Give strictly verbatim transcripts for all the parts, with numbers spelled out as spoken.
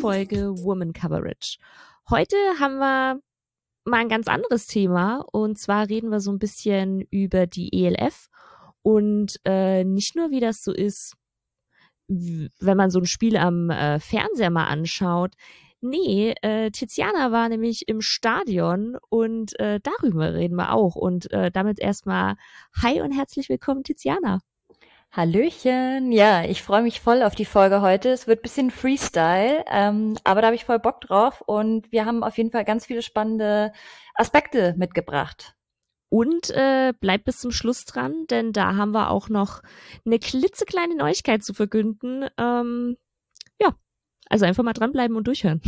Folge Woman Coverage. Heute haben wir mal ein ganz anderes Thema und zwar reden wir so ein bisschen über die E L F und äh, nicht nur, wie das so ist, wenn man so ein Spiel am äh, Fernseher mal anschaut. Nee, äh, Tiziana war nämlich im Stadion und äh, darüber reden wir auch. Und äh, damit erstmal hi und herzlich willkommen, Tiziana. Hallöchen, ja, ich freue mich voll auf die Folge heute. Es wird ein bisschen Freestyle, ähm, aber da habe ich voll Bock drauf und wir haben auf jeden Fall ganz viele spannende Aspekte mitgebracht. Und äh, bleibt bis zum Schluss dran, denn da haben wir auch noch eine klitzekleine Neuigkeit zu verkünden. Ähm, ja, also einfach mal dranbleiben und durchhören.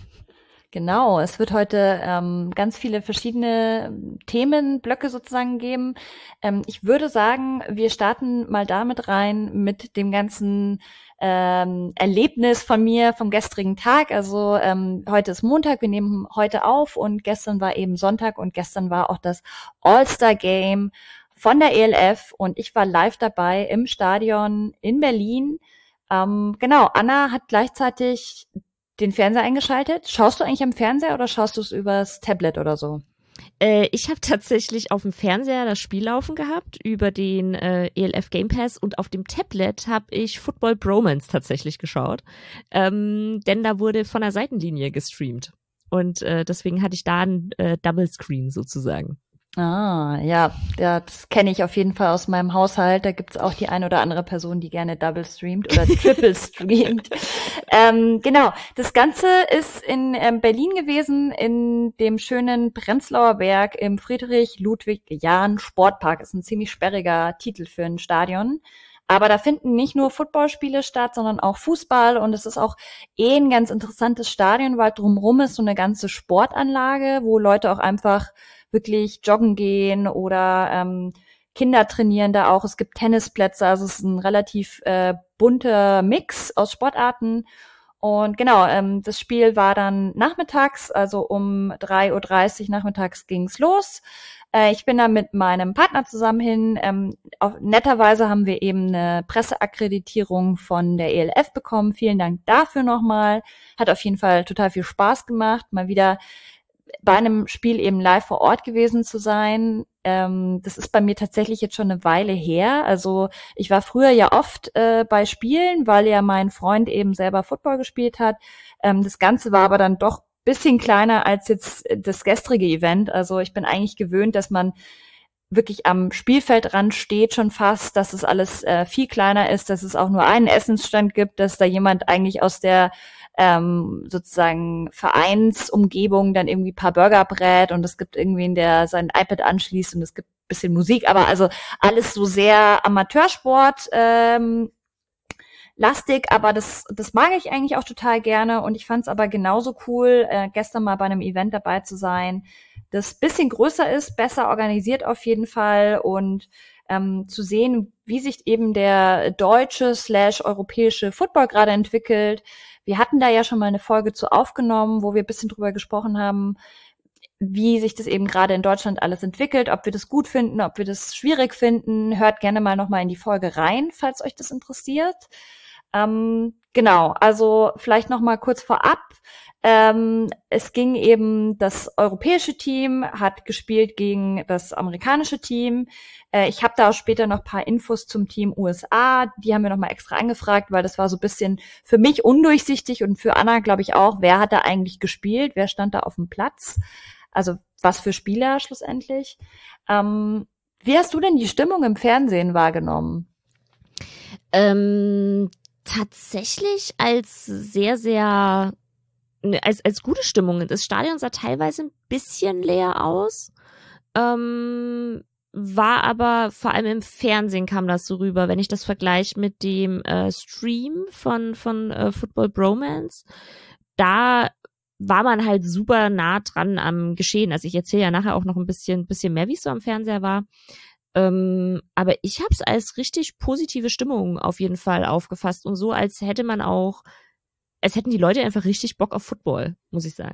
Genau, es wird heute ähm, ganz viele verschiedene Themenblöcke sozusagen geben. Ähm, ich würde sagen, wir starten mal damit rein mit dem ganzen ähm, Erlebnis von mir vom gestrigen Tag. Also ähm, heute ist Montag, wir nehmen heute auf und gestern war eben Sonntag und gestern war auch das All-Star-Game von der E L F und ich war live dabei im Stadion in Berlin. Ähm, genau, Anna hat gleichzeitig den Fernseher eingeschaltet. Schaust du eigentlich am Fernseher oder schaust du es übers Tablet oder so? Äh, ich habe tatsächlich auf dem Fernseher das Spiel laufen gehabt über den äh, E L F Game Pass und auf dem Tablet habe ich Football Bromance tatsächlich geschaut, ähm, denn da wurde von der Seitenlinie gestreamt und äh, deswegen hatte ich da einen äh, Double Screen sozusagen. Ah, ja, ja, das kenne ich auf jeden Fall aus meinem Haushalt. Da gibt's auch die eine oder andere Person, die gerne Double streamt oder Triple streamt. ähm, genau, das Ganze ist in ähm, Berlin gewesen, in dem schönen Prenzlauer Berg im Friedrich-Ludwig-Jahn-Sportpark. Ist ein ziemlich sperriger Titel für ein Stadion. Aber da finden nicht nur Footballspiele statt, sondern auch Fußball. Und es ist auch eh ein ganz interessantes Stadion, weil drumherum ist so eine ganze Sportanlage, wo Leute auch einfach wirklich joggen gehen oder ähm, Kinder trainieren da auch. Es gibt Tennisplätze, also es ist ein relativ äh, bunter Mix aus Sportarten. Und genau, ähm, das Spiel war dann nachmittags, also um drei Uhr dreißig nachmittags ging's los. Äh, ich bin da mit meinem Partner zusammen hin. Ähm, auf, netterweise haben wir eben eine Presseakkreditierung von der E L F bekommen. Vielen Dank dafür nochmal. Hat auf jeden Fall total viel Spaß gemacht, mal wieder bei einem Spiel eben live vor Ort gewesen zu sein. Ähm, das ist bei mir tatsächlich jetzt schon eine Weile her. Also ich war früher ja oft äh, bei Spielen, weil ja mein Freund eben selber Football gespielt hat. Ähm, das Ganze war aber dann doch bisschen kleiner als jetzt das gestrige Event. Also ich bin eigentlich gewöhnt, dass man wirklich am Spielfeldrand steht schon fast, dass es alles äh, viel kleiner ist, dass es auch nur einen Essensstand gibt, dass da jemand eigentlich aus der ähm, sozusagen Vereinsumgebung dann irgendwie paar Burger brät und es gibt irgendwen, der sein iPad anschließt und es gibt ein bisschen Musik, aber also alles so sehr Amateursport ähm, lastig, aber das das mag ich eigentlich auch total gerne und ich fand es aber genauso cool, äh, gestern mal bei einem Event dabei zu sein, das bisschen größer ist, besser organisiert auf jeden Fall und ähm, zu sehen, wie sich eben der deutsche slash europäische Football gerade entwickelt. Wir hatten da ja schon mal eine Folge zu aufgenommen, wo wir ein bisschen drüber gesprochen haben, wie sich das eben gerade in Deutschland alles entwickelt, ob wir das gut finden, ob wir das schwierig finden. Hört gerne mal nochmal in die Folge rein, falls euch das interessiert. Ähm, genau, also vielleicht nochmal kurz vorab. Ähm, es ging eben, das europäische Team hat gespielt gegen das amerikanische Team. Äh, ich habe da auch später noch paar Infos zum Team U S A. Die haben wir nochmal extra angefragt, weil das war so ein bisschen für mich undurchsichtig und für Anna, glaube ich, auch. Wer hat da eigentlich gespielt? Wer stand da auf dem Platz? Also was für Spieler schlussendlich. Ähm, wie hast du denn die Stimmung im Fernsehen wahrgenommen? Ähm, tatsächlich als sehr, sehr als als gute Stimmung. Das Stadion sah teilweise ein bisschen leer aus, ähm, war aber vor allem im Fernsehen kam das so rüber, wenn ich das vergleiche mit dem äh, Stream von von äh, Football Bromance. Da war man halt super nah dran am Geschehen. Also ich erzähle ja nachher auch noch ein bisschen bisschen mehr, wie es so am Fernseher war. Ähm, aber ich habe es als richtig positive Stimmung auf jeden Fall aufgefasst und so, als hätte man auch als hätten die Leute einfach richtig Bock auf Football, muss ich sagen.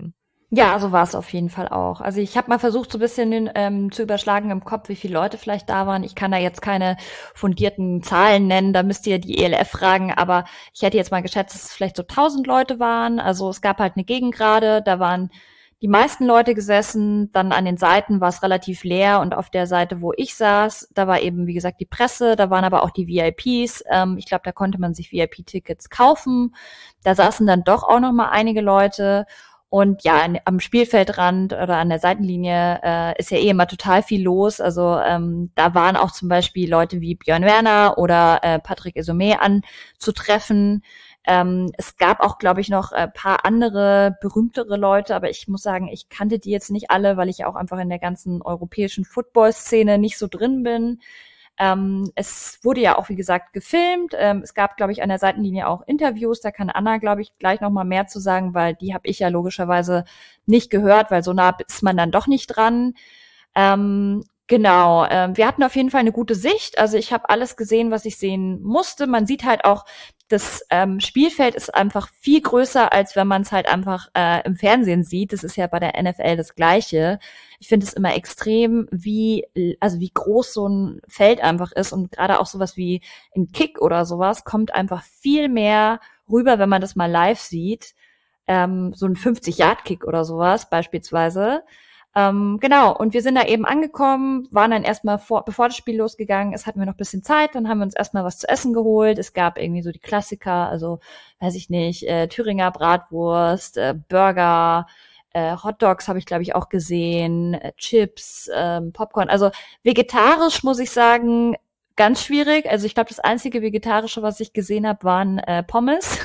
Ja, so war es auf jeden Fall auch. Also ich habe mal versucht, so ein bisschen ähm, zu überschlagen im Kopf, wie viele Leute vielleicht da waren. Ich kann da jetzt keine fundierten Zahlen nennen, da müsst ihr die E L F fragen, aber ich hätte jetzt mal geschätzt, dass es vielleicht so tausend Leute waren. Also es gab halt eine Gegengrade, da waren die meisten Leute gesessen, dann an den Seiten war es relativ leer und auf der Seite, wo ich saß, da war eben, wie gesagt, die Presse, da waren aber auch die V I Ps. Ähm, ich glaube, da konnte man sich V I P-Tickets kaufen. Da saßen dann doch auch noch mal einige Leute. Und ja, an, am Spielfeldrand oder an der Seitenlinie äh, ist ja eh immer total viel los. Also ähm, da waren auch zum Beispiel Leute wie Björn Werner oder äh, Patrick Isomé anzutreffen. Ähm, es gab auch, glaube ich, noch ein paar andere berühmtere Leute, aber ich muss sagen, ich kannte die jetzt nicht alle, weil ich auch einfach in der ganzen europäischen Football-Szene nicht so drin bin. Ähm, es wurde ja auch, wie gesagt, gefilmt. Ähm, es gab, glaube ich, an der Seitenlinie auch Interviews. Da kann Anna, glaube ich, gleich noch mal mehr zu sagen, weil die habe ich ja logischerweise nicht gehört, weil so nah ist man dann doch nicht dran. Ähm, genau, ähm, wir hatten auf jeden Fall eine gute Sicht. Also ich habe alles gesehen, was ich sehen musste. Man sieht halt auch, das ähm, Spielfeld ist einfach viel größer, als wenn man es halt einfach äh, im Fernsehen sieht. Das ist ja bei der N F L das Gleiche. Ich finde es immer extrem, wie, also wie groß so ein Feld einfach ist und gerade auch sowas wie ein Kick oder sowas kommt einfach viel mehr rüber, wenn man das mal live sieht. Ähm, so ein fünfzig-Yard-Kick oder sowas beispielsweise. Ähm, genau, und wir sind da eben angekommen, waren dann erstmal vor, bevor das Spiel losgegangen ist, hatten wir noch ein bisschen Zeit, dann haben wir uns erstmal was zu essen geholt. Es gab irgendwie so die Klassiker, also weiß ich nicht, äh, Thüringer Bratwurst, äh, Burger, äh, Hotdogs habe ich, glaube ich, auch gesehen, äh, Chips, ähm, Popcorn. Also vegetarisch muss ich sagen, ganz schwierig. Also ich glaube, das einzige Vegetarische, was ich gesehen habe, waren äh, Pommes.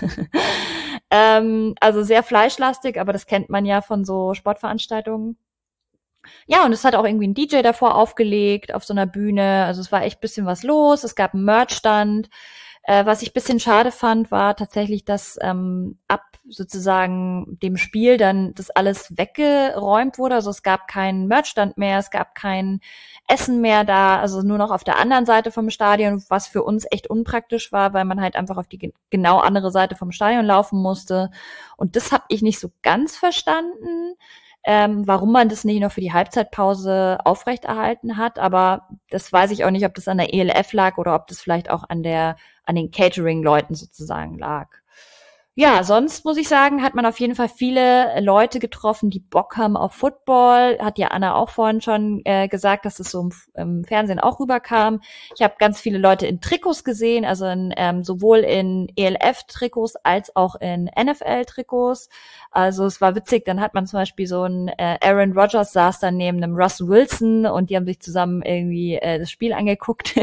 ähm, also sehr fleischlastig, aber das kennt man ja von so Sportveranstaltungen. Ja, und es hat auch irgendwie ein D J davor aufgelegt auf so einer Bühne. Also es war echt bisschen was los. Es gab einen Merchstand. Äh, was ich bisschen schade fand, war tatsächlich, dass ähm, ab sozusagen dem Spiel dann das alles weggeräumt wurde. Also es gab keinen Merchstand mehr, es gab kein Essen mehr da, also nur noch auf der anderen Seite vom Stadion, was für uns echt unpraktisch war, weil man halt einfach auf die ge- genau andere Seite vom Stadion laufen musste. Und das habe ich nicht so ganz verstanden, ähm, warum man das nicht noch für die Halbzeitpause aufrechterhalten hat. Aber das weiß ich auch nicht, ob das an der E L F lag oder ob das vielleicht auch an der an den Catering-Leuten sozusagen lag. Ja, sonst muss ich sagen, hat man auf jeden Fall viele Leute getroffen, die Bock haben auf Football. Hat ja Anna auch vorhin schon äh, gesagt, dass es so im, im Fernsehen auch rüberkam. Ich habe ganz viele Leute in Trikots gesehen, also in, ähm, sowohl in E L F-Trikots als auch in N F L-Trikots. Also es war witzig, dann hat man zum Beispiel so ein äh, Aaron Rodgers saß dann neben einem Russell Wilson und die haben sich zusammen irgendwie äh, das Spiel angeguckt.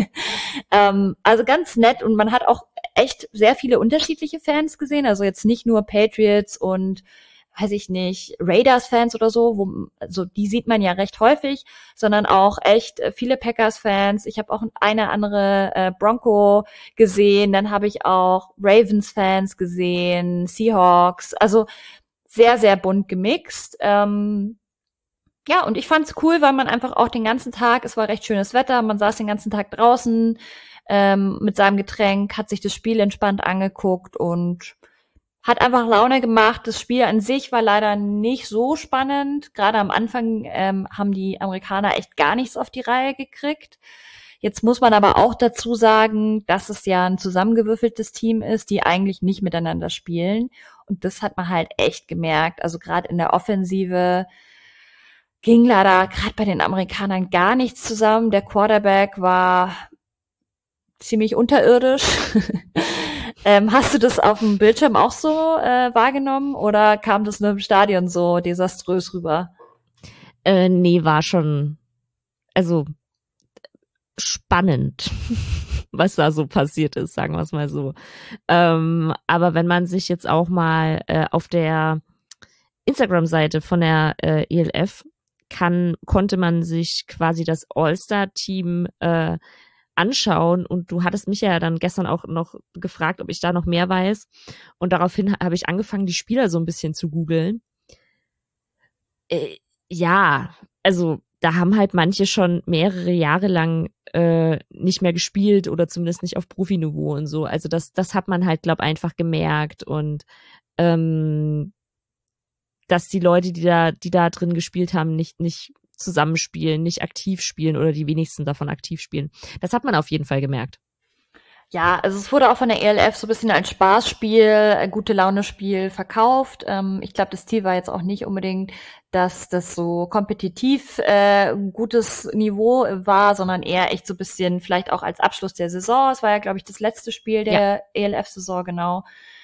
ähm, also ganz nett und man hat auch echt sehr viele unterschiedliche Fans gesehen, also jetzt nicht nur Patriots und weiß ich nicht, Raiders-Fans oder so, wo, also die sieht man ja recht häufig, sondern auch echt viele Packers-Fans. Ich habe auch eine andere äh, Bronco gesehen, dann habe ich auch Ravens-Fans gesehen, Seahawks, also sehr, sehr bunt gemixt. Ähm, ja, und ich fand's cool, weil man einfach auch den ganzen Tag, es war recht schönes Wetter, man saß den ganzen Tag draußen ähm, mit seinem Getränk, hat sich das Spiel entspannt angeguckt und hat einfach Laune gemacht. Das Spiel an sich war leider nicht so spannend. Gerade am Anfang ähm, haben die Amerikaner echt gar nichts auf die Reihe gekriegt. Jetzt muss man aber auch dazu sagen, dass es ja ein zusammengewürfeltes Team ist, die eigentlich nicht miteinander spielen. Und das hat man halt echt gemerkt. Also gerade in der Offensive ging leider gerade bei den Amerikanern gar nichts zusammen. Der Quarterback war ziemlich unterirdisch. ähm, hast du das auf dem Bildschirm auch so äh, wahrgenommen oder kam das nur im Stadion so desaströs rüber? Äh, nee, war schon, also spannend, was da so passiert ist, sagen wir es mal so. Ähm, aber wenn man sich jetzt auch mal äh, auf der Instagram-Seite von der äh, E L F kann, konnte man sich quasi das All-Star-Team äh, anschauen und du hattest mich ja dann gestern auch noch gefragt, ob ich da noch mehr weiß und daraufhin habe ich angefangen, die Spieler so ein bisschen zu googeln. Äh, ja, also da haben halt manche schon mehrere Jahre lang äh, nicht mehr gespielt oder zumindest nicht auf Profiniveau und so. Also das, das hat man halt, glaub, einfach gemerkt und ähm, dass die Leute, die da, die da drin gespielt haben, nicht, nicht zusammenspielen, nicht aktiv spielen oder die wenigsten davon aktiv spielen. Das hat man auf jeden Fall gemerkt. Ja, also es wurde auch von der E L F so ein bisschen als Spaßspiel, gute Laune-Spiel verkauft. Ähm, ich glaube, das Ziel war jetzt auch nicht unbedingt, dass das so kompetitiv äh, gutes Niveau war, sondern eher echt so ein bisschen vielleicht auch als Abschluss der Saison. Es war ja, glaube ich, das letzte Spiel der ja. E L F-Saison, genau.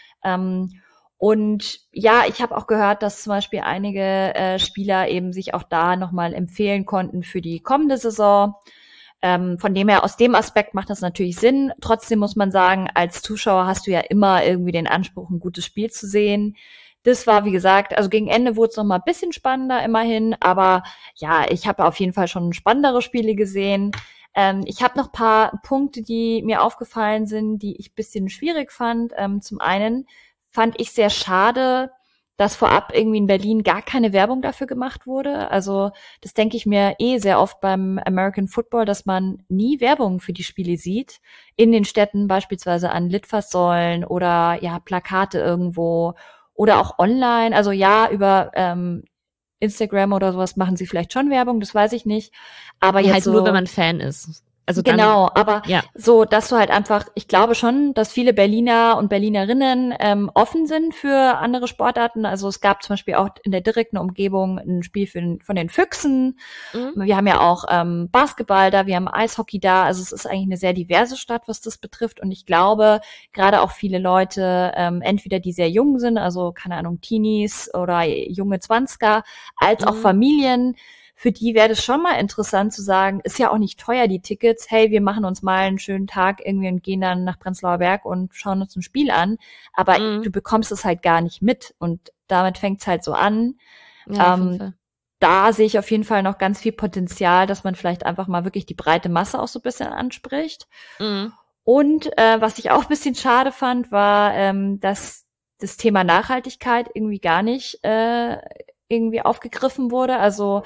Ähm, und ja, ich habe auch gehört, dass zum Beispiel einige äh, Spieler eben sich auch da nochmal empfehlen konnten für die kommende Saison. Ähm, von dem her, aus dem Aspekt macht das natürlich Sinn. Trotzdem muss man sagen, als Zuschauer hast du ja immer irgendwie den Anspruch, ein gutes Spiel zu sehen. Das war, wie gesagt, also gegen Ende wurde es noch mal ein bisschen spannender immerhin, aber ja, ich habe auf jeden Fall schon spannendere Spiele gesehen. Ähm, ich habe noch paar Punkte, die mir aufgefallen sind, die ich bisschen schwierig fand. Ähm, zum einen fand ich sehr schade, dass vorab irgendwie in Berlin gar keine Werbung dafür gemacht wurde. Also das denke ich mir eh sehr oft beim American Football, dass man nie Werbung für die Spiele sieht. In den Städten beispielsweise an Litfaßsäulen oder ja Plakate irgendwo oder auch online. Also ja, über ähm, Instagram oder sowas machen sie vielleicht schon Werbung, das weiß ich nicht. Aber ja, jetzt halt so, nur, wenn man Fan ist. Also dann, genau, aber ja. so, dass du halt einfach, ich glaube schon, dass viele Berliner und Berlinerinnen ähm, offen sind für andere Sportarten. Also es gab zum Beispiel auch in der direkten Umgebung ein Spiel für den, von den Füchsen. Mhm. Wir haben ja auch ähm, Basketball da, wir haben Eishockey da. Also es ist eigentlich eine sehr diverse Stadt, was das betrifft. Und ich glaube, gerade auch viele Leute, ähm, entweder die sehr jung sind, also keine Ahnung, Teenies oder junge Zwanziger, als mhm. auch Familien, für die wäre das schon mal interessant zu sagen, ist ja auch nicht teuer, die Tickets. Hey, wir machen uns mal einen schönen Tag irgendwie und gehen dann nach Prenzlauer Berg und schauen uns ein Spiel an. Aber mhm. du bekommst es halt gar nicht mit. Und damit fängt es halt so an. Ja, ähm, da sehe ich auf jeden Fall noch ganz viel Potenzial, dass man vielleicht einfach mal wirklich die breite Masse auch so ein bisschen anspricht. Mhm. Und äh, was ich auch ein bisschen schade fand, war, ähm, dass das Thema Nachhaltigkeit irgendwie gar nicht äh, irgendwie aufgegriffen wurde. Also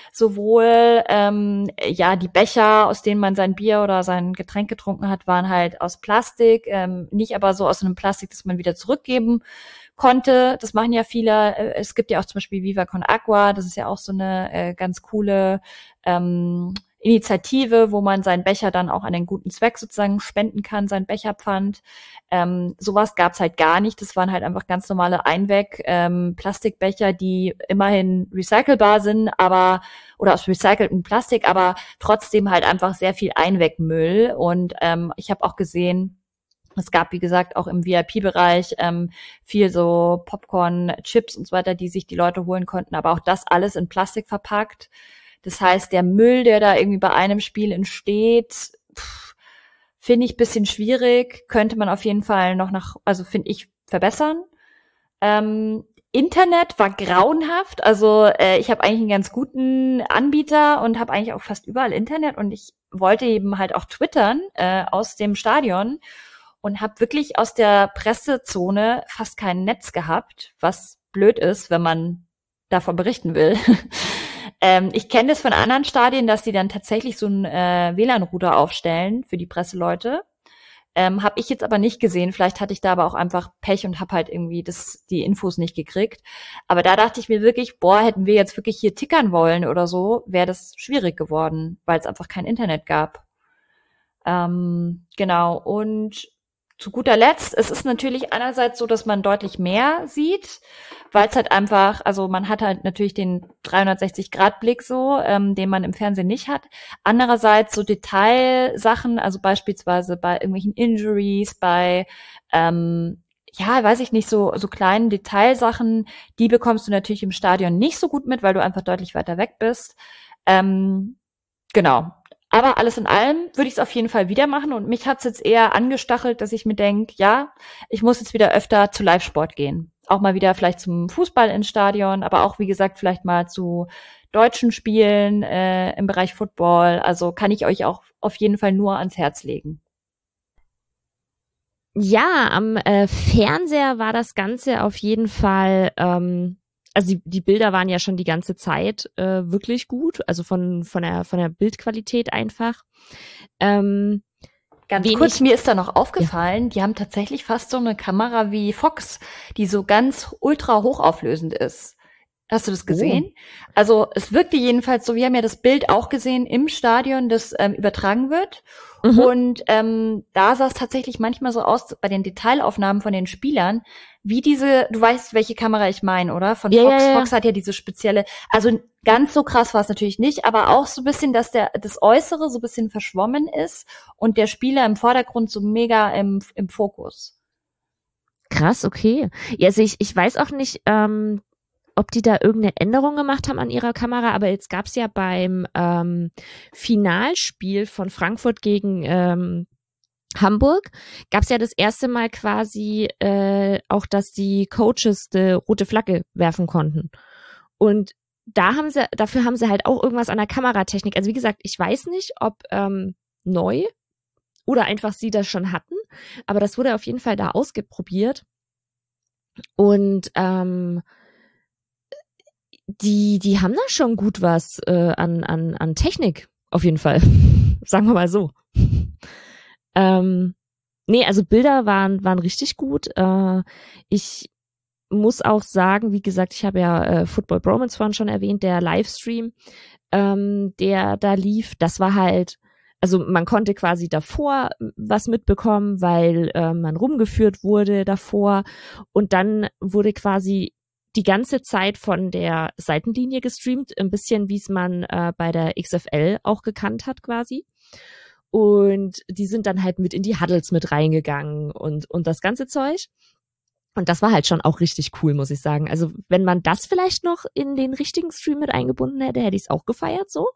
sowohl ähm, ja die Becher, aus denen man sein Bier oder sein Getränk getrunken hat, waren halt aus Plastik, ähm, nicht aber so aus einem Plastik, das man wieder zurückgeben konnte. Das machen ja viele. Es gibt ja auch zum Beispiel Viva Con Agua, das ist ja auch so eine äh, ganz coole ähm, Initiative, wo man seinen Becher dann auch an den guten Zweck sozusagen spenden kann, sein Becherpfand. Ähm, sowas gab's halt gar nicht. Das waren halt einfach ganz normale Einweg ähm, Plastikbecher, die immerhin recycelbar sind, aber oder aus recyceltem Plastik, aber trotzdem halt einfach sehr viel Einwegmüll. Und ähm, ich habe auch gesehen, es gab, wie gesagt, auch im V I P-Bereich ähm, viel so Popcorn, Chips und so weiter, die sich die Leute holen konnten, aber auch das alles in Plastik verpackt. Das heißt, der Müll, der da irgendwie bei einem Spiel entsteht, finde ich ein bisschen schwierig. Könnte man auf jeden Fall noch nach, also finde ich, verbessern. Ähm, Internet war grauenhaft. Also äh, ich habe eigentlich einen ganz guten Anbieter und habe eigentlich auch fast überall Internet. Und ich wollte eben halt auch twittern äh, aus dem Stadion und habe wirklich aus der Pressezone fast kein Netz gehabt, was blöd ist, wenn man davon berichten will. Ähm, ich kenne das von anderen Stadien, dass die dann tatsächlich so ein äh, W L A N-Router aufstellen für die Presseleute. Ähm, habe ich jetzt aber nicht gesehen. Vielleicht hatte ich da aber auch einfach Pech und habe halt irgendwie das, die Infos nicht gekriegt. Aber da dachte ich mir wirklich, boah, hätten wir jetzt wirklich hier tickern wollen oder so, wäre das schwierig geworden, weil es einfach kein Internet gab. Ähm, genau. Und zu guter Letzt, es ist natürlich einerseits so, dass man deutlich mehr sieht, weil es halt einfach, also man hat halt natürlich den dreihundertsechzig Grad Blick so, ähm, den man im Fernsehen nicht hat. Andererseits so Detailsachen, also beispielsweise bei irgendwelchen Injuries, bei, ähm, ja, weiß ich nicht, so so kleinen Detailsachen, die bekommst du natürlich im Stadion nicht so gut mit, weil du einfach deutlich weiter weg bist. Ähm, genau. Aber alles in allem würde ich es auf jeden Fall wieder machen und mich hat's jetzt eher angestachelt, dass ich mir denke, ja, ich muss jetzt wieder öfter zu Live-Sport gehen. Auch mal wieder vielleicht zum Fußball ins Stadion, aber auch, wie gesagt, vielleicht mal zu deutschen Spielen äh, im Bereich Football. Also kann ich euch auch auf jeden Fall nur ans Herz legen. Ja, am äh, Fernseher war das Ganze auf jeden Fall... Ähm Also die, die Bilder waren ja schon die ganze Zeit äh, wirklich gut, also von von der von der Bildqualität einfach. Ähm, ganz kurz, mir ist da noch aufgefallen, ja. Die haben tatsächlich fast so eine Kamera wie Fox, die so ganz ultra hochauflösend ist. Hast du das Oh. gesehen? Also es wirkte jedenfalls so, wir haben ja das Bild auch gesehen im Stadion, das ähm, übertragen wird. Mhm. Und ähm, da sah es tatsächlich manchmal so aus, bei den Detailaufnahmen von den Spielern, wie diese, du weißt, welche Kamera ich meine, oder? Von Ja, Fox. ja, ja. Fox hat ja diese spezielle, also ganz so krass war es natürlich nicht, aber auch so ein bisschen, dass der das Äußere so ein bisschen verschwommen ist und der Spieler im Vordergrund so mega im, im Fokus. Krass, okay. Ja, also ich, ich weiß auch nicht, ähm, ob die da irgendeine Änderung gemacht haben an ihrer Kamera, aber jetzt gab's ja beim ähm, Finalspiel von Frankfurt gegen ähm, Hamburg, gab's ja das erste Mal quasi äh, auch, dass die Coaches die rote Flagge werfen konnten. Und da haben sie, dafür haben sie halt auch irgendwas an der Kameratechnik. Also wie gesagt, ich weiß nicht, ob ähm, neu oder einfach sie das schon hatten, aber das wurde auf jeden Fall da ausprobiert. Und ähm, die, die haben da schon gut was äh, an, an, an Technik, auf jeden Fall. Sagen wir mal so. Ähm, nee, also Bilder waren, waren richtig gut. Äh, ich muss auch sagen, wie gesagt, ich habe ja äh, Football Bromance vorhin schon erwähnt, der Livestream, ähm, der da lief, das war halt, also man konnte quasi davor was mitbekommen, weil äh, man rumgeführt wurde davor und dann wurde quasi die ganze Zeit von der Seitenlinie gestreamt, ein bisschen wie es man äh, bei der X F L auch gekannt hat quasi. Und die sind dann halt mit in die Huddles mit reingegangen und, und das ganze Zeug. Und das war halt schon auch richtig cool, muss ich sagen. Also wenn man das vielleicht noch in den richtigen Stream mit eingebunden hätte, hätte ich es auch gefeiert so.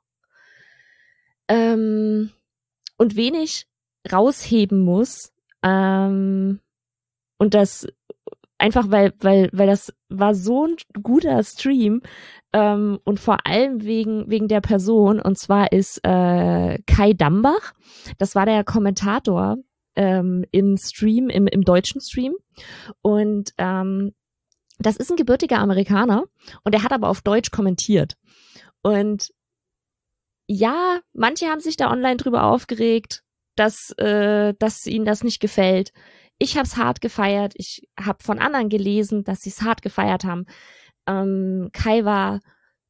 Ähm, und wenig rausheben muss. Ähm, und das einfach, weil, weil, weil das war so ein guter Stream. Ähm, und vor allem wegen, wegen der Person. Und zwar ist äh, Kai Dambach. Das war der Kommentator ähm, im Stream, im, im deutschen Stream. Und ähm, das ist ein gebürtiger Amerikaner und er hat aber auf Deutsch kommentiert. Und ja, manche haben sich da online drüber aufgeregt, dass, äh, dass ihnen das nicht gefällt. Ich habe es hart gefeiert. Ich habe von anderen gelesen, dass sie es hart gefeiert haben. Ähm, Kai war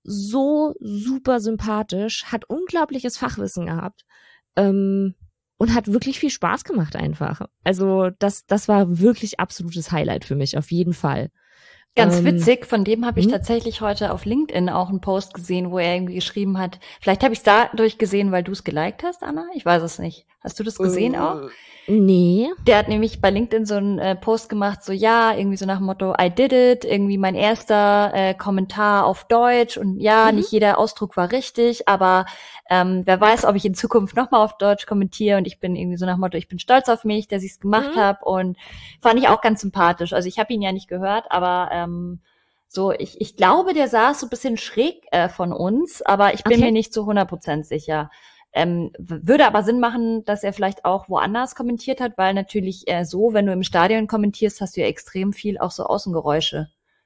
so super sympathisch, hat unglaubliches Fachwissen gehabt ähm, und hat wirklich viel Spaß gemacht einfach. Also das, das war wirklich absolutes Highlight für mich, auf jeden Fall. Ganz Ähm, witzig, von dem habe ich hm? tatsächlich heute auf LinkedIn auch einen Post gesehen, wo er irgendwie geschrieben hat, vielleicht habe ich es dadurch gesehen, weil du es geliked hast, Anna? Ich weiß es nicht. Hast du das gesehen auch? Nee. Der hat nämlich bei LinkedIn so einen äh, Post gemacht, so ja, irgendwie so nach dem Motto, I did it, irgendwie mein erster äh, Kommentar auf Deutsch und ja, Mhm. nicht jeder Ausdruck war richtig, aber ähm, wer weiß, ob ich in Zukunft nochmal auf Deutsch kommentiere und ich bin irgendwie so nach dem Motto, ich bin stolz auf mich, dass ich es gemacht Mhm. habe und fand ich auch ganz sympathisch. Also ich habe ihn ja nicht gehört, aber ähm, so, ich, ich glaube, der saß so ein bisschen schräg äh, von uns, aber ich bin Okay. mir nicht zu hundert Prozent sicher. Ähm, würde aber Sinn machen, dass er vielleicht auch woanders kommentiert hat, weil natürlich äh, so, wenn du im Stadion kommentierst, hast du ja extrem viel auch so Außengeräusche.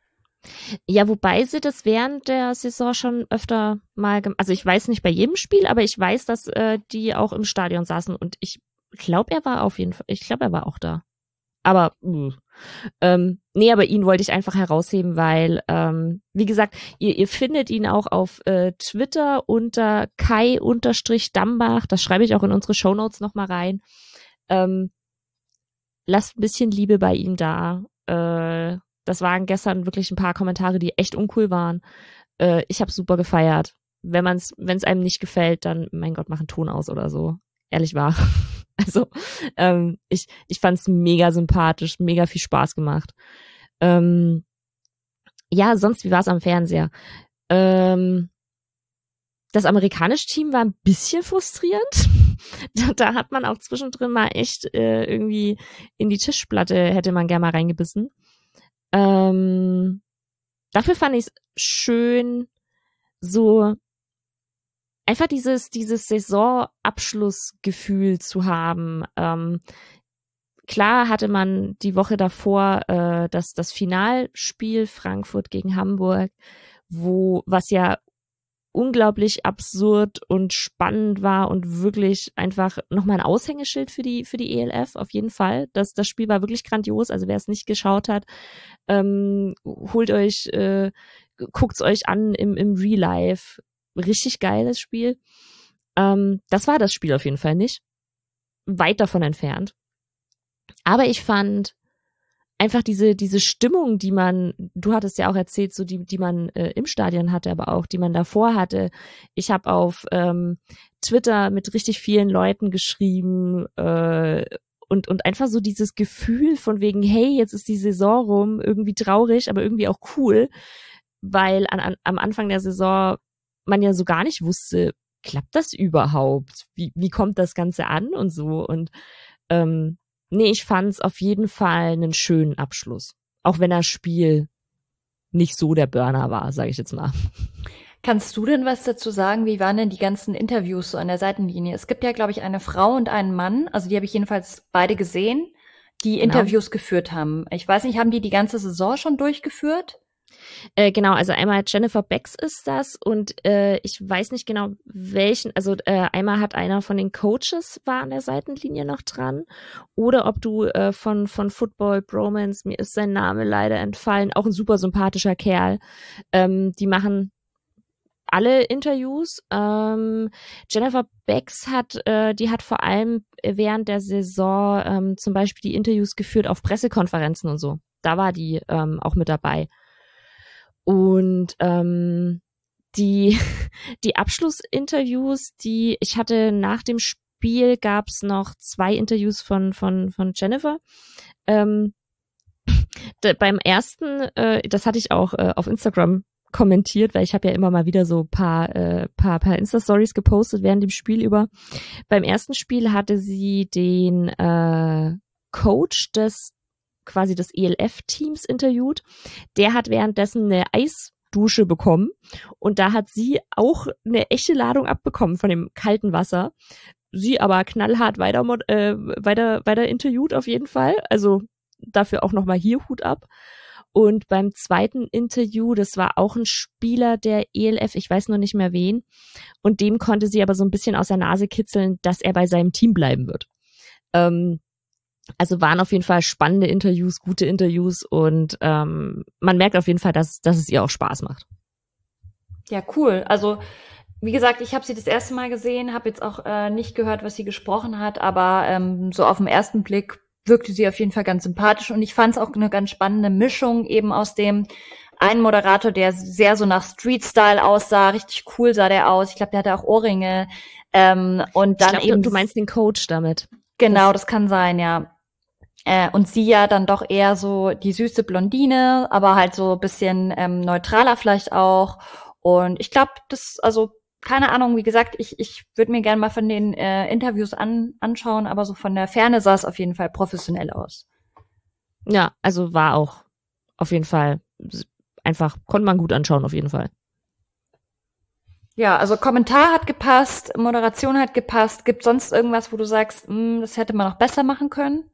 Ja, wobei sie das während der Saison schon öfter mal, gem- also ich weiß nicht bei jedem Spiel, aber ich weiß, dass äh, die auch im Stadion saßen und ich glaube, er war auf jeden Fall, ich glaube, er war auch da. Aber mh. ähm, nee, aber ihn wollte ich einfach herausheben, weil, ähm, wie gesagt, ihr, ihr findet ihn auch auf äh, Twitter unter Kai-Dambach. Das schreibe ich auch in unsere Shownotes nochmal rein. Ähm, lasst ein bisschen Liebe bei ihm da. Äh, das waren gestern wirklich ein paar Kommentare, die echt uncool waren. Äh, ich habe super gefeiert. Wenn man's, wenn es einem nicht gefällt, dann, mein Gott, mach einen Ton aus oder so. Ehrlich wahr. Also, ähm, ich, ich fand's mega sympathisch, mega viel Spaß gemacht. Ähm, ja, sonst, wie war's am Fernseher? Ähm, das amerikanische Team war ein bisschen frustrierend. da, da hat man auch zwischendrin mal echt äh, irgendwie in die Tischplatte hätte man gerne mal reingebissen. Ähm, dafür fand ich es schön, so einfach dieses, dieses Saisonabschlussgefühl zu haben. Ähm, klar hatte man die Woche davor äh, das, das Finalspiel Frankfurt gegen Hamburg, wo, was ja unglaublich absurd und spannend war und wirklich einfach nochmal ein Aushängeschild für die, für die E L F, auf jeden Fall. Das, das Spiel war wirklich grandios, also wer es nicht geschaut hat, ähm, holt euch äh, guckt's euch an im, im Real Life. Richtig geiles Spiel. Ähm, das war das Spiel auf jeden Fall nicht. Weit davon entfernt. Aber ich fand einfach diese diese Stimmung, die man, du hattest ja auch erzählt, so die die man äh, im Stadion hatte, aber auch die man davor hatte. Ich habe auf ähm, Twitter mit richtig vielen Leuten geschrieben äh, und und einfach so dieses Gefühl von wegen, hey, jetzt ist die Saison rum, irgendwie traurig, aber irgendwie auch cool, weil an, an, am Anfang der Saison man ja so gar nicht wusste, klappt das überhaupt? Wie wie kommt das Ganze an und so und ähm, nee, ich fand's auf jeden Fall einen schönen Abschluss. Auch wenn das Spiel nicht so der Burner war, sage ich jetzt mal. Kannst du denn was dazu sagen? Wie waren denn die ganzen Interviews so an der Seitenlinie? Es gibt ja, glaube ich, eine Frau und einen Mann, also die habe ich jedenfalls beide gesehen, die Genau. Interviews geführt haben. Ich weiß nicht, haben die die ganze Saison schon durchgeführt? Äh, genau, also einmal Jennifer Becks ist das und äh, ich weiß nicht genau welchen, also äh, einmal hat einer von den Coaches war an der Seitenlinie noch dran oder ob du äh, von von Football Bromance, mir ist sein Name leider entfallen, auch ein super sympathischer Kerl, ähm, die machen alle Interviews. Ähm, Jennifer Becks hat, äh, die hat vor allem während der Saison ähm, zum Beispiel die Interviews geführt auf Pressekonferenzen und so, da war die ähm, auch mit dabei. Und ähm, die die Abschlussinterviews, die ich hatte nach dem Spiel, gab's noch zwei Interviews von von von Jennifer. Ähm, de, beim ersten, äh, das hatte ich auch äh, auf Instagram kommentiert, weil ich habe ja immer mal wieder so paar äh, paar paar Insta-Stories gepostet während dem Spiel über. Beim ersten Spiel hatte sie den äh, Coach des quasi des E L F-Teams interviewt. Der hat währenddessen eine Eisdusche bekommen und da hat sie auch eine echte Ladung abbekommen von dem kalten Wasser. Sie aber knallhart weiter äh, weiter weiter interviewt auf jeden Fall. Also dafür auch nochmal hier Hut ab. Und beim zweiten Interview, das war auch ein Spieler der E L F, ich weiß noch nicht mehr wen, und dem konnte sie aber so ein bisschen aus der Nase kitzeln, dass er bei seinem Team bleiben wird. Ähm, Also waren auf jeden Fall spannende Interviews, gute Interviews und ähm, man merkt auf jeden Fall, dass, dass es ihr auch Spaß macht. Ja, cool. Also wie gesagt, ich habe sie das erste Mal gesehen, habe jetzt auch äh, nicht gehört, was sie gesprochen hat, aber ähm, so auf den ersten Blick wirkte sie auf jeden Fall ganz sympathisch und ich fand es auch eine ganz spannende Mischung eben aus dem einen Moderator, der sehr so nach Street-Style aussah, richtig cool sah der aus. Ich glaube, der hatte auch Ohrringe ähm, und dann ich glaub, eben du, du meinst den Coach damit. Genau, das, das kann sein, ja. Äh, und sie ja dann doch eher so die süße Blondine, aber halt so ein bisschen ähm, neutraler vielleicht auch. Und ich glaube, das, also keine Ahnung, wie gesagt, ich ich würde mir gerne mal von den äh, Interviews an, anschauen, aber so von der Ferne sah es auf jeden Fall professionell aus. Ja, also war auch auf jeden Fall einfach, konnte man gut anschauen auf jeden Fall. Ja, also Kommentar hat gepasst, Moderation hat gepasst. Gibt sonst irgendwas, wo du sagst, mh, das hätte man noch besser machen können?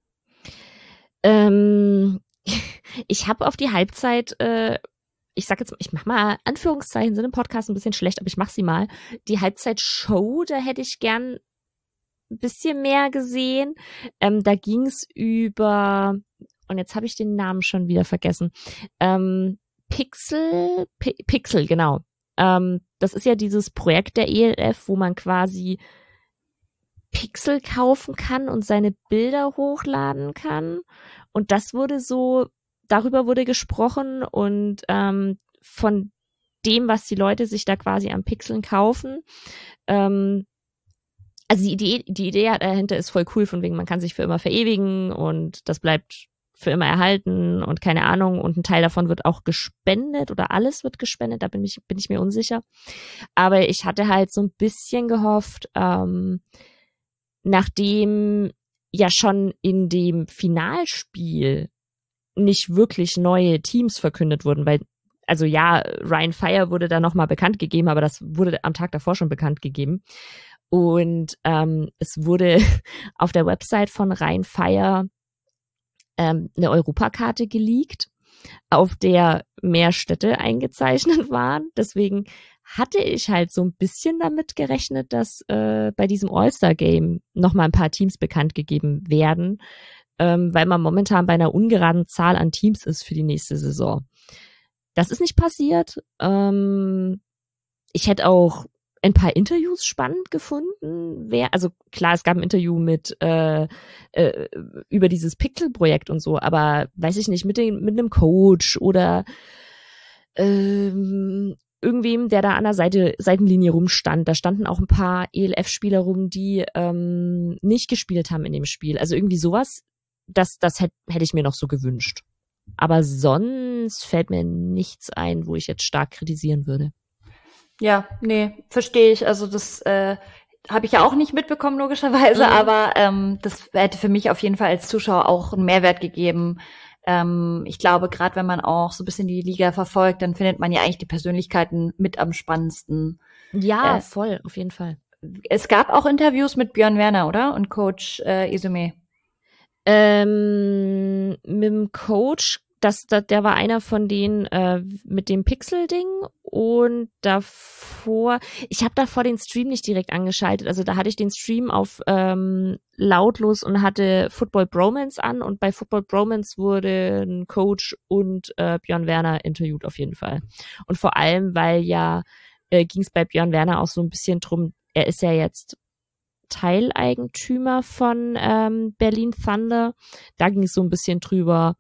Ähm, ich habe auf die Halbzeit, äh, ich sag jetzt, ich mach mal Anführungszeichen, sind im Podcast ein bisschen schlecht, aber ich mach sie mal. Die Halbzeitshow, da hätte ich gern ein bisschen mehr gesehen. Ähm, da ging's über, und jetzt habe ich den Namen schon wieder vergessen. Ähm, Pixel, P Pixel, genau. Ähm, das ist ja dieses Projekt der E L F, wo man quasi Pixel kaufen kann und seine Bilder hochladen kann. Und das wurde so, darüber wurde gesprochen und ähm, von dem, was die Leute sich da quasi an Pixeln kaufen. Ähm, also die Idee, die Idee dahinter ist voll cool, von wegen, man kann sich für immer verewigen und das bleibt für immer erhalten und keine Ahnung. Und ein Teil davon wird auch gespendet oder alles wird gespendet, da bin ich, bin ich mir unsicher. Aber ich hatte halt so ein bisschen gehofft, ähm, nachdem ja schon in dem Finalspiel nicht wirklich neue Teams verkündet wurden, weil, also ja, Ryan Fire wurde da nochmal bekannt gegeben, aber das wurde am Tag davor schon bekannt gegeben. Und ähm, es wurde auf der Website von Ryan Fire ähm, eine Europakarte geleakt, auf der mehr Städte eingezeichnet waren. Deswegen hatte ich halt so ein bisschen damit gerechnet, dass äh, bei diesem All-Star-Game nochmal ein paar Teams bekannt gegeben werden, ähm, weil man momentan bei einer ungeraden Zahl an Teams ist für die nächste Saison. das ist nicht passiert. Ähm, ich hätte auch ein paar Interviews spannend gefunden. Wer, also klar, es gab ein Interview mit äh, äh, über dieses Pixel-Projekt und so, aber weiß ich nicht, mit dem mit einem Coach oder ähm, irgendwem, der da an der Seite, Seitenlinie rumstand. Da standen auch ein paar E L F-Spieler rum, die ähm, nicht gespielt haben in dem Spiel. Also irgendwie sowas, das, das hätte hätt ich mir noch so gewünscht. Aber sonst fällt mir nichts ein, wo ich jetzt stark kritisieren würde. Ja, nee, verstehe ich. Also das äh, habe ich ja auch nicht mitbekommen, logischerweise, mhm. aber ähm, das hätte für mich auf jeden Fall als Zuschauer auch einen Mehrwert gegeben. Ähm, ich glaube, gerade wenn man auch so ein bisschen die Liga verfolgt, dann findet man ja eigentlich die Persönlichkeiten mit am spannendsten. Ja, äh, voll, auf jeden Fall. Es gab auch Interviews mit Björn Werner, oder? Und Coach äh, Izume. Ähm, mit dem Coach, das, das, der war einer von denen äh, mit dem Pixel-Ding und davor, ich habe davor den Stream nicht direkt angeschaltet, also da hatte ich den Stream auf ähm, lautlos und hatte Football Bromance an und bei Football Bromance wurde ein Coach und äh, Björn Werner interviewt auf jeden Fall. Und vor allem, weil ja äh, ging es bei Björn Werner auch so ein bisschen drum, er ist ja jetzt Teileigentümer von ähm, Berlin Thunder. Da ging es so ein bisschen drüber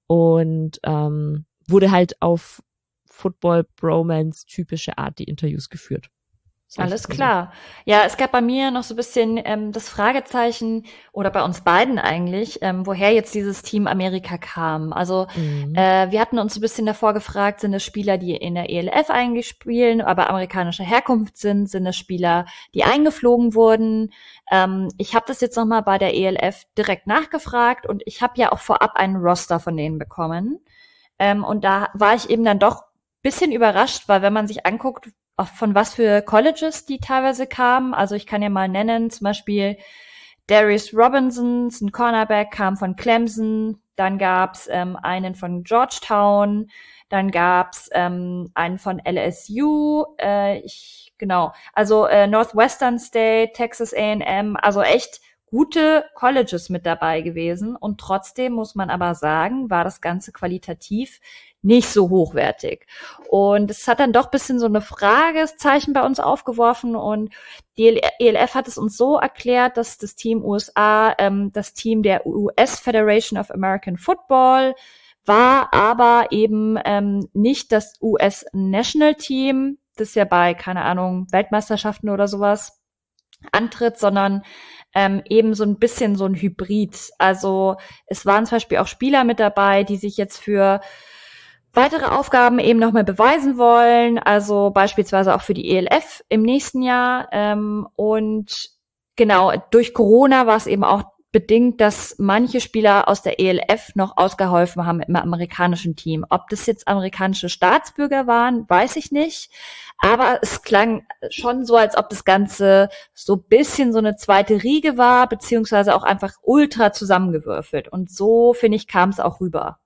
und ähm, wurde halt auf Football Bromance typische Art die Interviews geführt. Alles klar. Ja, es gab bei mir noch so ein bisschen ähm, das Fragezeichen, oder bei uns beiden eigentlich, ähm, woher jetzt dieses Team Amerika kam. Also mhm. äh, wir hatten uns so ein bisschen davor gefragt, sind es Spieler, die in der E L F eigentlich spielen, aber amerikanischer Herkunft sind, sind es Spieler, die eingeflogen wurden. Ähm, ich habe das jetzt nochmal bei der E L F direkt nachgefragt und ich habe ja auch vorab einen Roster von denen bekommen. Ähm, und da war ich eben dann doch ein bisschen überrascht, weil wenn man sich anguckt, von was für Colleges die teilweise kamen. Also ich kann ja mal nennen, zum Beispiel Darius Robinson, ein Cornerback, kam von Clemson. Dann gab's ähm, einen von Georgetown. Dann gab's ähm, einen von L S U. Äh, ich, genau, also äh, Northwestern State, Texas A and M. Also echt gute Colleges mit dabei gewesen. Und trotzdem muss man aber sagen, war das Ganze qualitativ nicht so hochwertig. Und es hat dann doch ein bisschen so eine Fragezeichen bei uns aufgeworfen und die E L F hat es uns so erklärt, dass das Team U S A ähm, das Team der U S Federation of American Football war, aber eben ähm, nicht das U S National Team, das ja bei, keine Ahnung, Weltmeisterschaften oder sowas antritt, sondern ähm, eben so ein bisschen so ein Hybrid. Also es waren zum Beispiel auch Spieler mit dabei, die sich jetzt für weitere Aufgaben eben nochmal beweisen wollen, also beispielsweise auch für die E L F im nächsten Jahr. Ähm, und genau, durch Corona war es eben auch bedingt, dass manche Spieler aus der E L F noch ausgeholfen haben im amerikanischen Team. Ob das jetzt amerikanische Staatsbürger waren, weiß ich nicht. Aber es klang schon so, als ob das Ganze so ein bisschen so eine zweite Riege war, beziehungsweise auch einfach ultra zusammengewürfelt. Und so, finde ich, kam es auch rüber.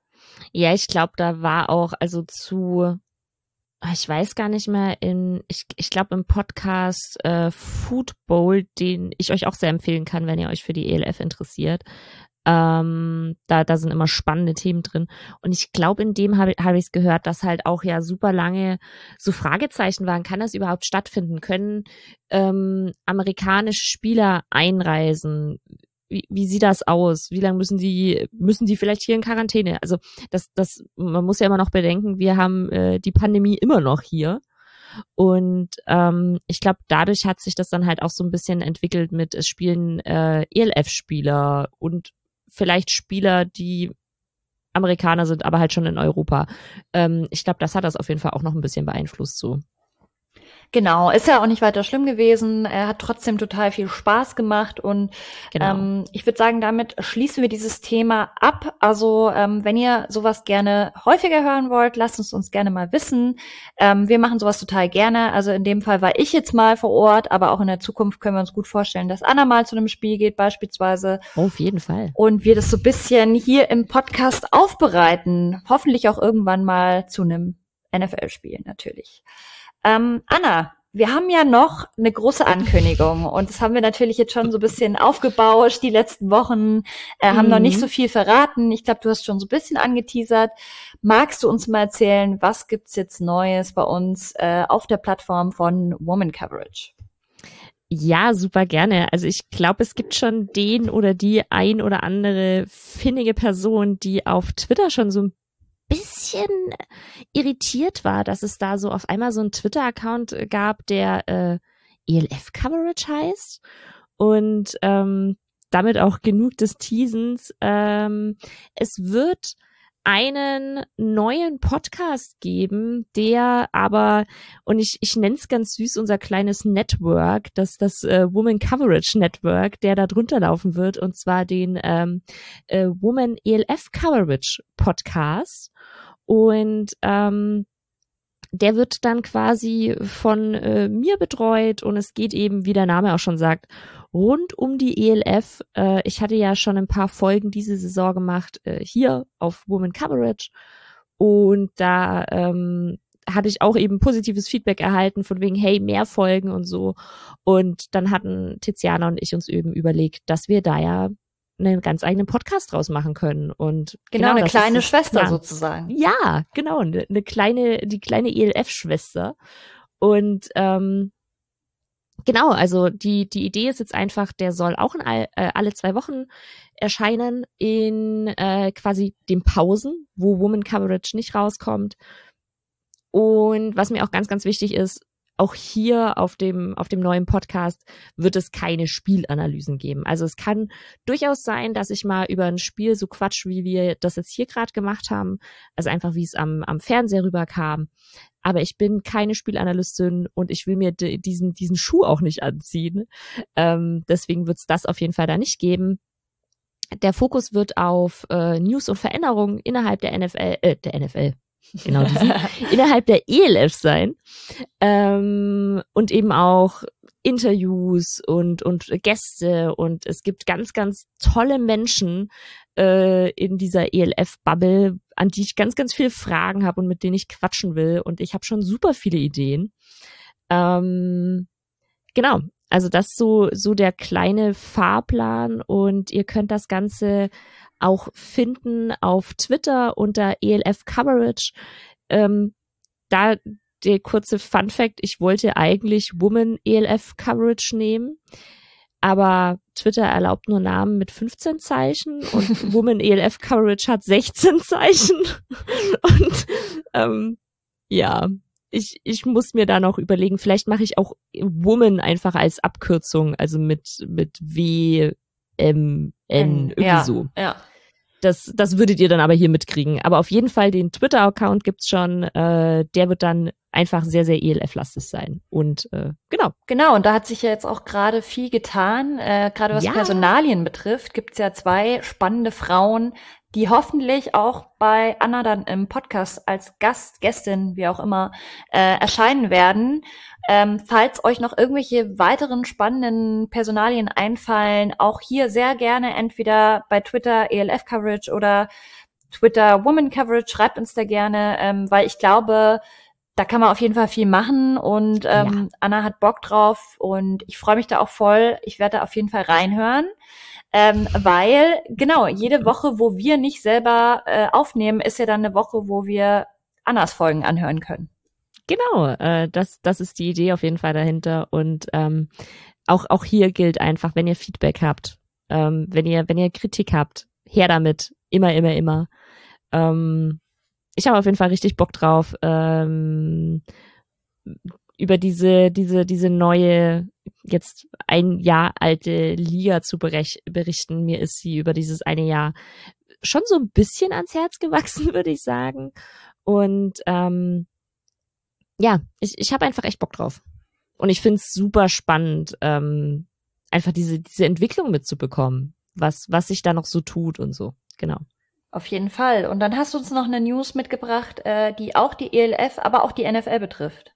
Ja, ich glaube, da war auch, also zu, ich weiß gar nicht mehr, in, ich, ich glaube im Podcast äh, Food Bowl, den ich euch auch sehr empfehlen kann, wenn ihr euch für die E L F interessiert. Ähm, da, da sind immer spannende Themen drin. Und ich glaube, in dem habe hab ich es gehört, dass halt auch ja super lange so Fragezeichen waren. Kann das überhaupt stattfinden? Können ähm, amerikanische Spieler einreisen? Wie, wie sieht das aus? Wie lange müssen die, müssen die vielleicht hier in Quarantäne? Also das, das, man muss ja immer noch bedenken, wir haben äh, die Pandemie immer noch hier. Und ähm, ich glaube, dadurch hat sich das dann halt auch so ein bisschen entwickelt mit, es spielen äh, E L F-Spieler und vielleicht Spieler, die Amerikaner sind, aber halt schon in Europa. Ähm, ich glaube, das hat das auf jeden Fall auch noch ein bisschen beeinflusst so. Genau, ist ja auch nicht weiter schlimm gewesen. Er hat trotzdem total viel Spaß gemacht und genau. ähm, ich würde sagen, damit schließen wir dieses Thema ab. Also ähm, wenn ihr sowas gerne häufiger hören wollt, lasst uns uns gerne mal wissen. Ähm, wir machen sowas total gerne. Also in dem Fall war ich jetzt mal vor Ort, aber auch in der Zukunft können wir uns gut vorstellen, dass Anna mal zu einem Spiel geht beispielsweise. Auf jeden Fall. Und wir das so ein bisschen hier im Podcast aufbereiten. Hoffentlich auch irgendwann mal zu einem N F L-Spiel natürlich. Ähm, Anna, wir haben ja noch eine große Ankündigung und das haben wir natürlich jetzt schon so ein bisschen aufgebauscht die letzten Wochen, äh, haben mhm. noch nicht so viel verraten. Ich glaube, du hast schon so ein bisschen angeteasert. Magst du uns mal erzählen, was gibt's jetzt Neues bei uns äh, auf der Plattform von Woman Coverage? Ja, super gerne. Also ich glaube, es gibt schon den oder die ein oder andere findige Person, die auf Twitter schon so ein bisschen irritiert war, dass es da so auf einmal so einen Twitter-Account gab, der äh, E L F-Coverage heißt und ähm, damit auch genug des Teasens. Ähm, es wird einen neuen Podcast geben, der aber, und ich, ich nenne es ganz süß, unser kleines Network, das das äh, Woman Coverage Network, der da drunter laufen wird, und zwar den ähm, äh, Woman E L F Coverage Podcast. Und ähm, der wird dann quasi von äh, mir betreut und es geht eben, wie der Name auch schon sagt, rund um die E L F. Äh, ich hatte ja schon ein paar Folgen diese Saison gemacht, äh, hier auf Woman Coverage, und da ähm, hatte ich auch eben positives Feedback erhalten von wegen, hey, mehr Folgen und so. Und dann hatten Tiziana und ich uns eben überlegt, dass wir da ja einen ganz eigenen Podcast draus machen können. Und genau, genau eine kleine ist, Schwester ja, sozusagen. Ja, genau, eine, eine kleine, die kleine E L F-Schwester. Und ähm, genau, also die die Idee ist jetzt einfach, der soll auch in all, äh, alle zwei Wochen erscheinen in äh, quasi den Pausen, wo Woman Coverage nicht rauskommt. Und was mir auch ganz, ganz wichtig ist, auch hier auf dem auf dem neuen Podcast wird es keine Spielanalysen geben. Also es kann durchaus sein, dass ich mal über ein Spiel so quatsch, wie wir das jetzt hier gerade gemacht haben. Also einfach, wie es am am Fernseher rüberkam. Aber ich bin keine Spielanalystin und ich will mir d- diesen diesen Schuh auch nicht anziehen. Ähm, deswegen wird es das auf jeden Fall da nicht geben. Der Fokus wird auf äh, News und Veränderungen innerhalb der N F L, äh, der N F L. Genau, diesen, innerhalb der E L F sein, ähm, und eben auch Interviews und und Gäste, und es gibt ganz, ganz tolle Menschen äh, in dieser E L F-Bubble, an die ich ganz, ganz viele Fragen habe und mit denen ich quatschen will, und ich habe schon super viele Ideen. Ähm, genau, also das ist so so der kleine Fahrplan, und ihr könnt das Ganze auch finden auf Twitter unter E L F Coverage. Ähm, da der kurze Fun Fact, ich wollte eigentlich Woman E L F Coverage nehmen, aber Twitter erlaubt nur Namen mit fünfzehn Zeichen und Woman E L F Coverage hat sechzehn Zeichen. Und ähm, ja, ich, ich muss mir da noch überlegen, vielleicht mache ich auch Woman einfach als Abkürzung, also mit, mit W, M, N, irgendwie ja, so. Ja. Das, das würdet ihr dann aber hier mitkriegen. Aber auf jeden Fall den Twitter-Account gibt's schon. Äh, der wird dann einfach sehr, sehr E L F-lastig sein. Und äh, genau. Genau, und da hat sich ja jetzt auch gerade viel getan. Äh, gerade was Ja. Personalien betrifft, gibt's ja zwei spannende Frauen, die hoffentlich auch bei Anna dann im Podcast als Gast, Gästin, wie auch immer, äh, erscheinen werden. Ähm, falls euch noch irgendwelche weiteren spannenden Personalien einfallen, auch hier sehr gerne entweder bei Twitter E L F Coverage oder Twitter Woman Coverage, schreibt uns da gerne, ähm, weil ich glaube, da kann man auf jeden Fall viel machen, und ähm, ja. Anna hat Bock drauf und ich freue mich da auch voll. Ich werde da auf jeden Fall reinhören. Ähm, weil, genau, jede Woche, wo wir nicht selber äh, aufnehmen, ist ja dann eine Woche, wo wir Annas Folgen anhören können. Genau, äh, das, das ist die Idee auf jeden Fall dahinter. Und ähm, auch, auch hier gilt einfach, wenn ihr Feedback habt, ähm, wenn ihr, wenn ihr Kritik habt, her damit. Immer, immer, immer. Ähm, ich habe auf jeden Fall richtig Bock drauf, ähm, über diese, diese, diese neue, jetzt ein Jahr alte Liga zu berech- berichten. Mir ist sie über dieses eine Jahr schon so ein bisschen ans Herz gewachsen, würde ich sagen. Und ähm, ja, ich, ich habe einfach echt Bock drauf. Und ich finde es super spannend, ähm, einfach diese, diese Entwicklung mitzubekommen, was, was sich da noch so tut und so. Genau. Auf jeden Fall. Und dann hast du uns noch eine News mitgebracht, äh, die auch die E L F, aber auch die N F L betrifft.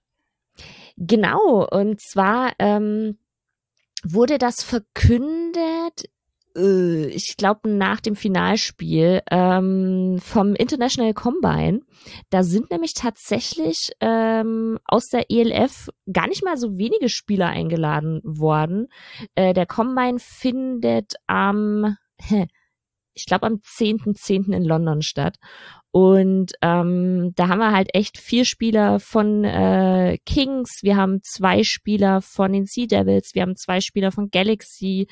Genau, und zwar ähm, wurde das verkündet äh, ich glaube nach dem Finalspiel ähm, vom International Combine. Da sind nämlich tatsächlich ähm, aus der E L F gar nicht mal so wenige Spieler eingeladen worden. Äh, der Combine findet am, hä, ich glaube am zehnten zehnten in London statt. Und ähm, da haben wir halt echt vier Spieler von äh, Kings, wir haben zwei Spieler von den Sea Devils, wir haben zwei Spieler von Galaxy,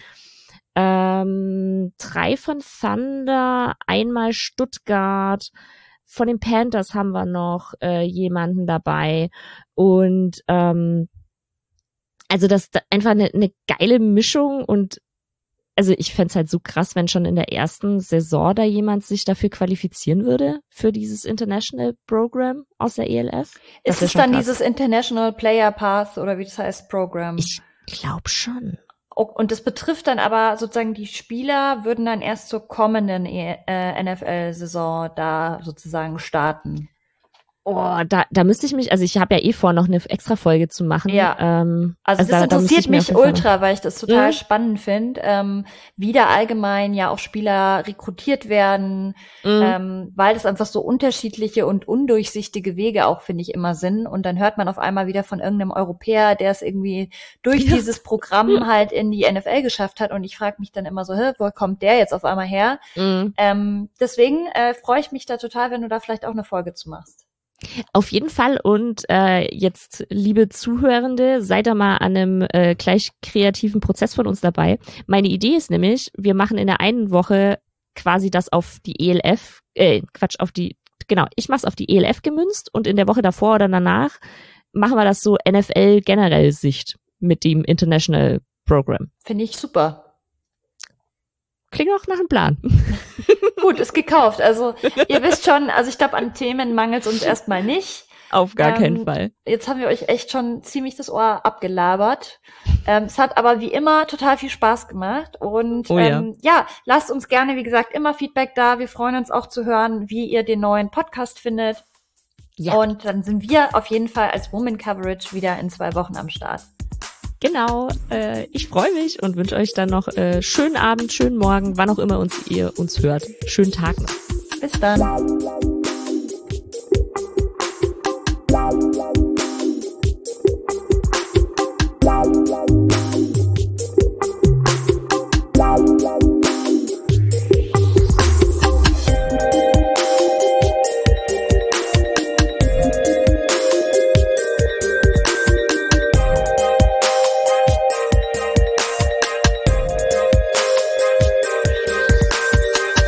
ähm, drei von Thunder, einmal Stuttgart, von den Panthers haben wir noch äh, jemanden dabei. Und ähm, also das ist einfach eine, eine geile Mischung und also ich fänd's halt so krass, wenn schon in der ersten Saison da jemand sich dafür qualifizieren würde, für dieses International Program aus der E L F. Ist es dann krass. Dieses International Player Path oder wie das heißt, Program? Ich glaube schon. Und das betrifft dann aber sozusagen die Spieler würden dann erst zur kommenden äh, N F L-Saison da sozusagen starten. Oh, da, da müsste ich mich, also ich habe ja eh vor, noch eine extra Folge zu machen. Ja, ähm, also, also das da, interessiert da mich ultra, weil ich das total mhm. spannend finde, ähm, wie da allgemein ja auch Spieler rekrutiert werden, mhm. ähm, weil das einfach so unterschiedliche und undurchsichtige Wege auch, finde ich, immer sind. Und dann hört man auf einmal wieder von irgendeinem Europäer, der es irgendwie durch ja. dieses Programm halt in die N F L geschafft hat. Und ich frage mich dann immer so, hä, wo kommt der jetzt auf einmal her? Mhm. Ähm, deswegen äh, freue ich mich da total, wenn du da vielleicht auch eine Folge zu machst. Auf jeden Fall und äh, jetzt, liebe Zuhörende, seid da mal an einem äh, gleich kreativen Prozess von uns dabei. Meine Idee ist nämlich, wir machen in der einen Woche quasi das auf die E L F, äh, Quatsch, auf die, genau, ich mach's auf die E L F gemünzt und in der Woche davor oder danach machen wir das so N F L generell Sicht mit dem International Program. Finde ich super. Klingt auch nach einem Plan. Gut, ist gekauft. Also ihr wisst schon, also ich glaube, an Themen mangelt es uns erstmal nicht. Auf gar ähm, keinen Fall. Jetzt haben wir euch echt schon ziemlich das Ohr abgelabert. Ähm, es hat aber wie immer total viel Spaß gemacht. Und oh, ähm, ja. ja, lasst uns gerne, wie gesagt, immer Feedback da. Wir freuen uns auch zu hören, wie ihr den neuen Podcast findet. Ja. Und dann sind wir auf jeden Fall als Woman Coverage wieder in zwei Wochen am Start. Genau, äh, ich freue mich und wünsche euch dann noch äh, schönen Abend, schönen Morgen, wann auch immer uns ihr uns hört. Schönen Tag noch. Bis dann.